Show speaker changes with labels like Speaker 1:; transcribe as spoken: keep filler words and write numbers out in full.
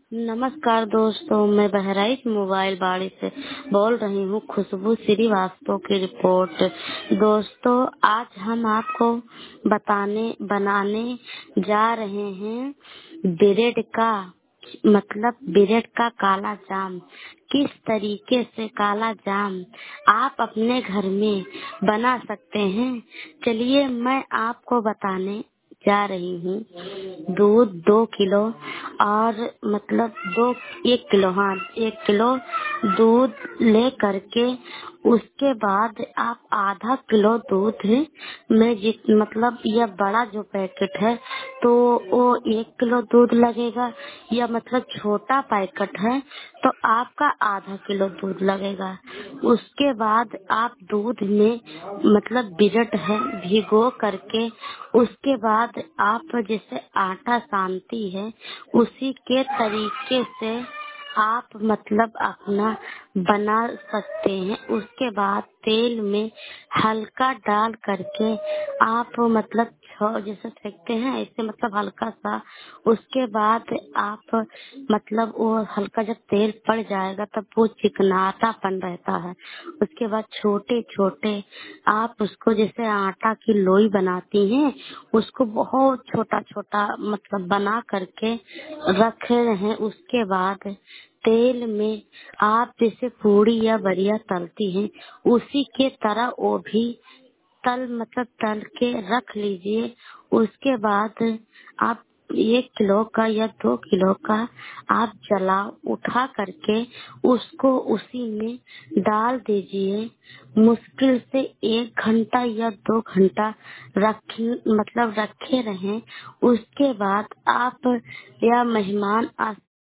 Speaker 1: नमस्कार दोस्तों, मैं बहराइच मोबाइल बाड़ी से बोल रही हूँ। खुशबू श्रीवास्तव की रिपोर्ट। दोस्तों, आज हम आपको बताने बनाने जा रहे हैं ब्रेड का मतलब ब्रेड का काला जाम। किस तरीके से काला जाम आप अपने घर में बना सकते हैं, चलिए मैं आपको बताने जा रही हूँ। दूध दो किलो और मतलब दो एक किलो हाँ एक किलो दूध ले करके उसके बाद आप आधा किलो दूध में जित मतलब यह बड़ा जो पैकेट है तो वो एक किलो दूध लगेगा, या मतलब छोटा पैकेट है तो आपका आधा किलो दूध लगेगा। उसके बाद आप दूध में मतलब बिरट है भिगो करके उसके बाद आप जैसे आटा सानती है उसी के तरीके से आप मतलब अपना बना सकते हैं। उसके बाद तेल में हल्का डाल करके आप मतलब छो जैसे फेंकते हैं ऐसे मतलब हल्का सा। उसके बाद आप मतलब वो हल्का जब तेल पड़ जाएगा तब वो चिकनातापन रहता है। उसके बाद छोटे छोटे आप उसको जैसे आटा की लोई बनाती हैं उसको बहुत छोटा छोटा मतलब बना करके रखे हैं। उसके बाद तेल में आप जैसे पूड़ी या बरिया तलती हैं उसी के तरह वो भी तल मतलब तल के रख लीजिए। उसके बाद आप एक किलो का या दो किलो का आप जला उठा करके उसको उसी में डाल दीजिए। मुश्किल से एक घंटा या दो घंटा रख मतलब रखे रहें। उसके बाद आप या मेहमान आ